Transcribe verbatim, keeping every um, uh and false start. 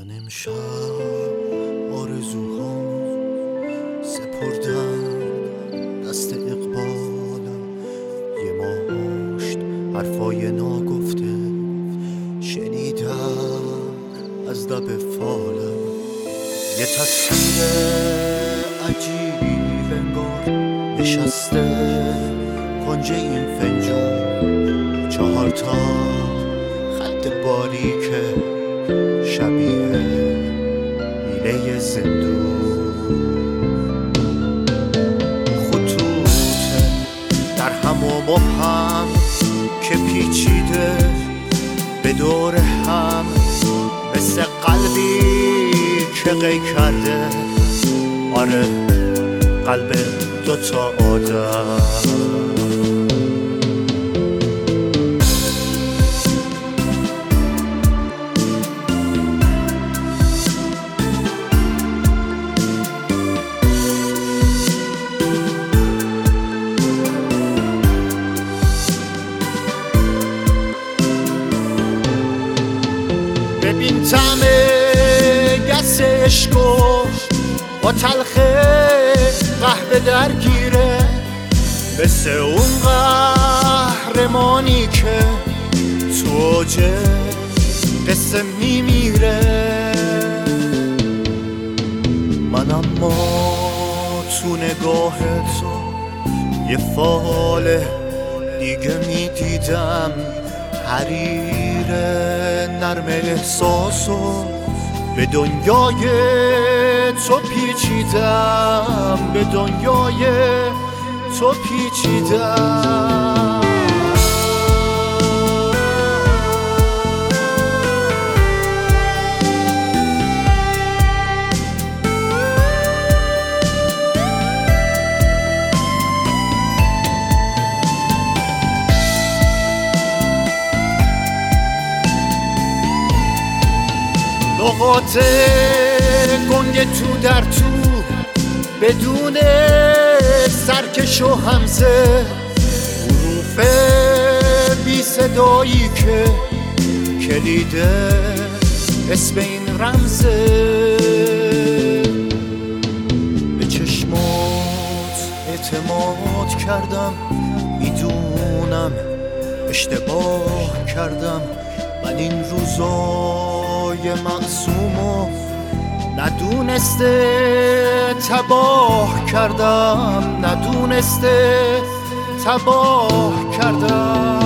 من امشب آرزوها سپردم دست اقبالم، یه ماشت حرفای ناگفته شنیدم از لب فالم. یه تصویر عجیب انگار نشسته کنج این فنجون، چهار تا خط باریکه شبیه میله زندون، خطوط در هم و مبهم که پیچیده به دور هم، مثل قلبی که قی کرده، آره قلب دوتا آدم. ببین طعم گس عشقو با تلخ قهوه درگیره، مثل اون قهرمانی که تو اوج قصه میمیره. من اما تو نگاه تو یه فال دیگه میدیدم، حریر نرم احساسو به دنیای تو پیچیدم، به دنیای تو پیچیدم. نقاط گنگ تو در تو بدون سرکش و همزه، حروف بی صدایی که کلیده اسم این رمزه. به چشمات اعتماد کردم، میدونم اشتباه کردم، من این روزای معصومو ندونسته تباه کردم، ندونسته تباه کردم.